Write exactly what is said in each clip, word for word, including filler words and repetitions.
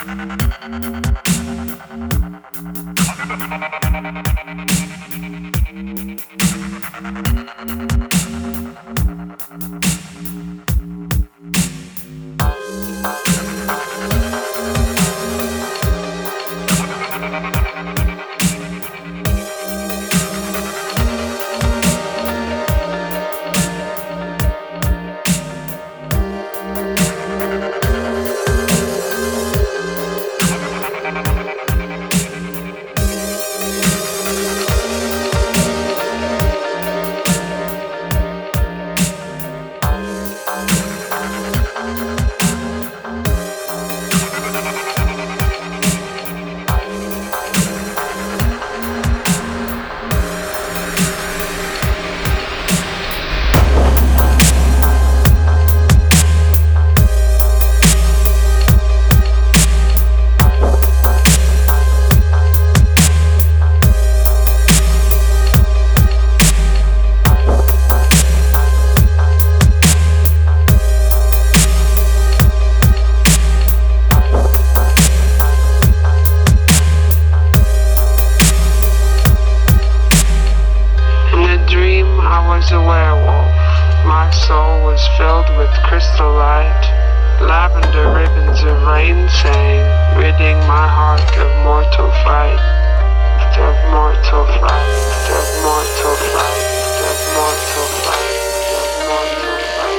was a werewolf. My soul was filled with crystal light. Lavender ribbons of rain sang, ridding my heart of mortal fright. Of mortal fright, of mortal fright, of mortal fright, of mortal fright,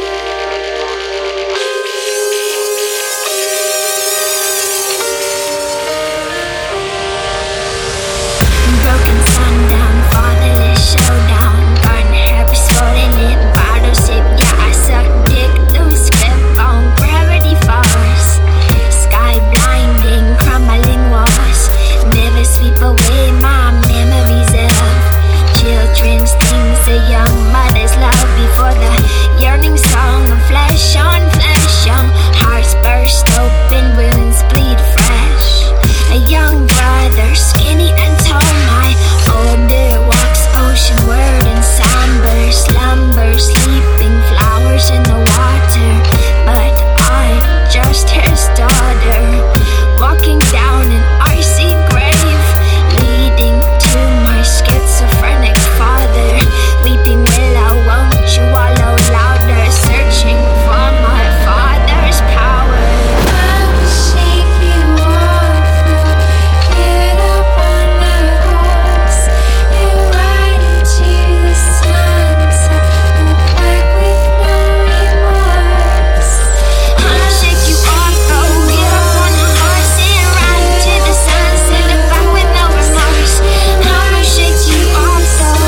of mortal fright. Broken sundown, fatherless showdown. Burn herbs, falling in bottle shape. Yeah, I suck dick through script on gravity force. Sky blinding, crumbling walls. Never sweep away my memories of children's dreams, a young mother's love before the yearning song of flesh on flesh. Young hearts burst open, wounds bleed fresh. A young brother, skinny and tall, my older walks oceanward in somber slumber, sleeping flowers in the water. But I'm just his daughter, walking down an icy grave, leading to my schizophrenic father. Weeping willow, won't you wallow louder, searching for my father's power. I will shake you off, get up on the horse, and ride into the sunset, back with no remorse. I'll shake you off, though, get up on the horse and ride into the sunset, look back with no remorse. I'ma shake you off, though,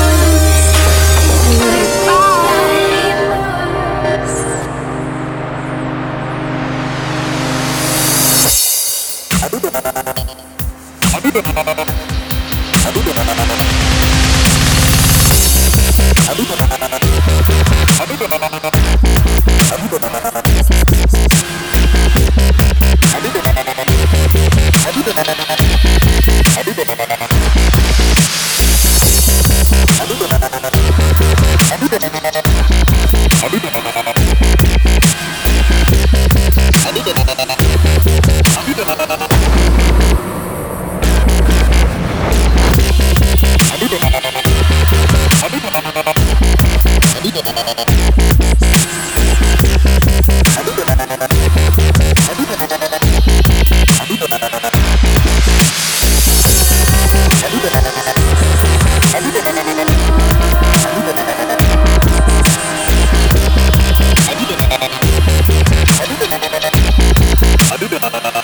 goodbye. I do that.